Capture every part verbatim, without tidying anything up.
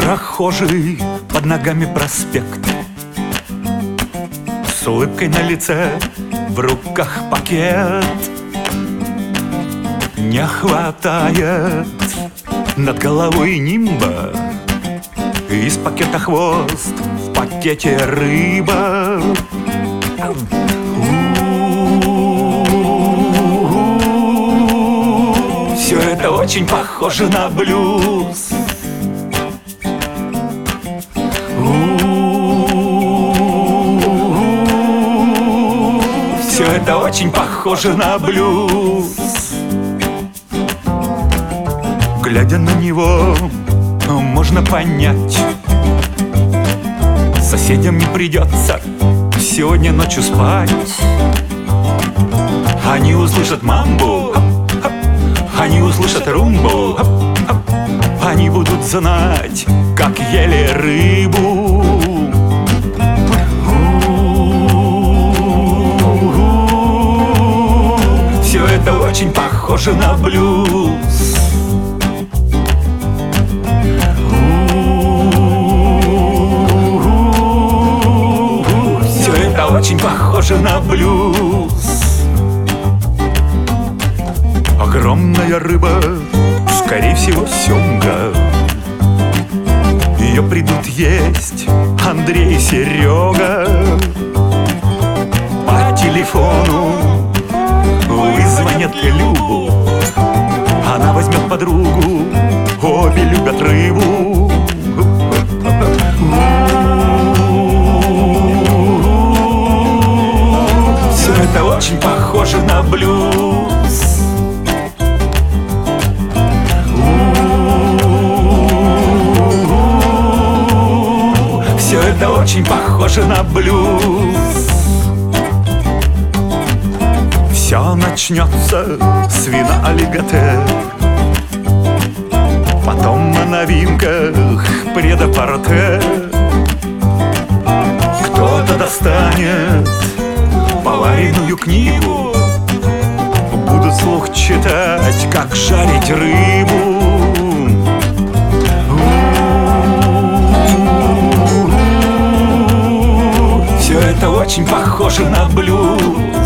Прохожий, под ногами проспект, с улыбкой на лице, в руках пакет. Не хватает над головой нимба, из пакета хвост, в пакете рыба. Все это очень похоже на блюз. Все это очень похоже на блюз. Глядя на него, можно понять, соседям не придется сегодня ночью спать. Они услышат мамбу, они услышат румбу, они будут знать, как ели рыбу. Все это очень похоже на блюз. Все это очень похоже на блюз. Огромная рыба, скорее всего, семга. Ее придут есть Андрей и Серега. По телефону вызвонят Любу, она возьмет подругу, обе любят рыбу. Все это очень похоже на блюз. Все это очень похоже на блюз. Все начнется с вина аллигатер, потом на новинках пред-а-порте. Кто-то достанет поваренную книгу, буду вслух читать, как жарить рыбу. Все это очень похоже на блюз.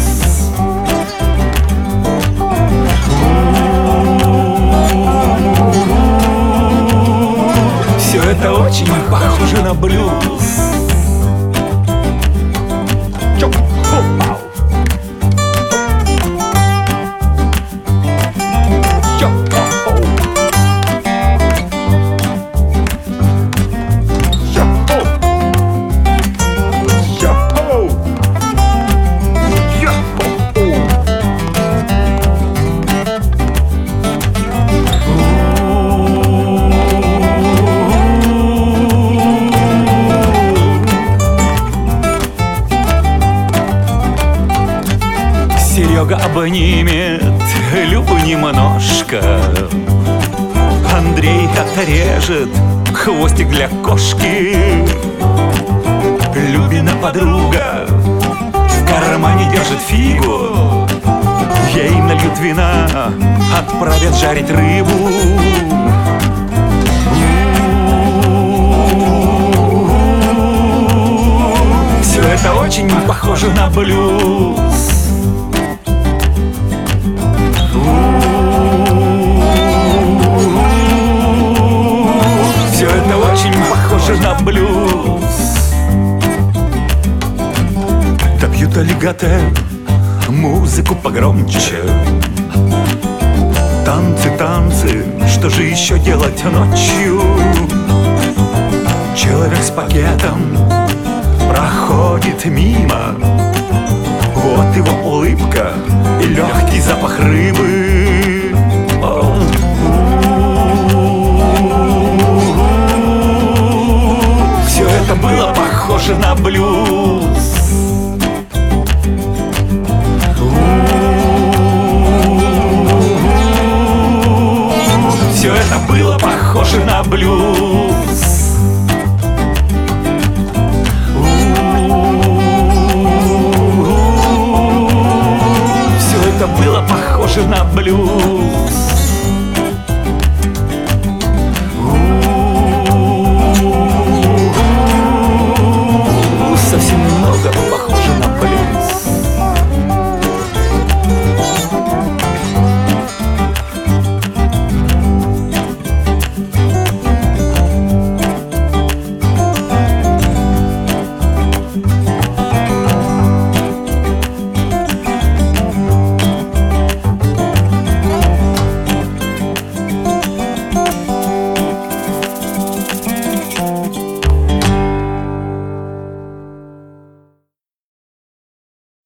Все это очень похоже на блюз. Серега обнимет Любу немножко, Андрей отрежет хвостик для кошки. Любина подруга в кармане держит фигу, ей нальют вина, отправят жарить рыбу. Все это очень похоже на блюз. Все это очень похоже на блюз. Допьют аллигатор, музыку погромче. Танцы, танцы, что же еще делать ночью? Человек с пакетом проходит мимо, вот его улыбка и легкий запах рыбы. Все это было похоже на блюз. Все это было похоже на блюз. Все это было похоже на блюз.